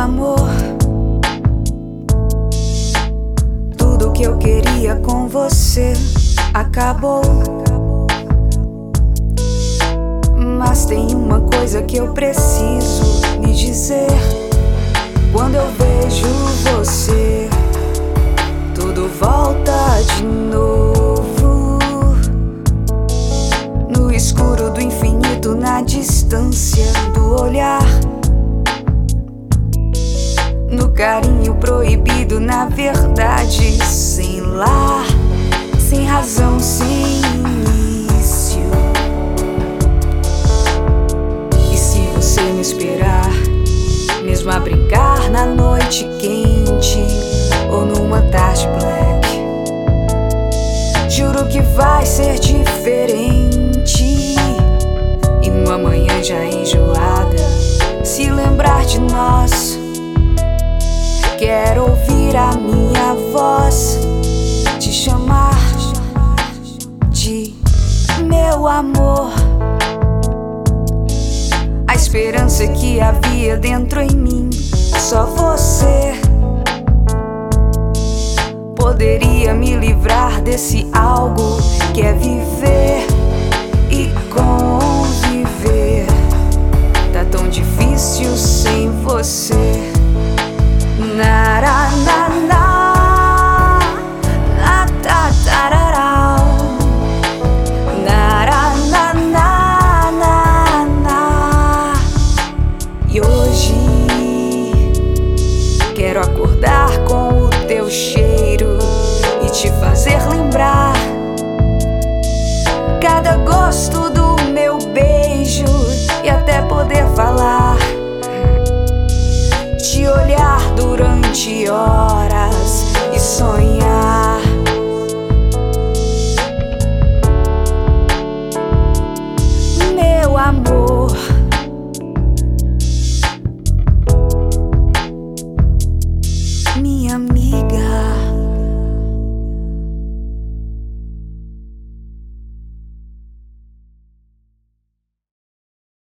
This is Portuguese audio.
amor, tudo que eu queria com você acabou. Mas tem uma coisa que eu preciso lhe dizer. Quando eu vejo você, tudo volta de novo. No escuro do infinito, na distância do olhar, no carinho proibido, na verdade sem lar, sem razão, sem início. E se você me esperar, mesmo a brincar na noite quente ou numa tarde black, juro que vai ser diferente. E numa manhã já enjoada, se lembrar de nós, quero ouvir a minha voz te chamar de meu amor. A esperança que havia dentro em mim, só você poderia me livrar desse algo que é viver e conviver. Tá tão difícil sem você. E hoje quero acordar com o teu cheiro e te fazer lembrar cada gosto do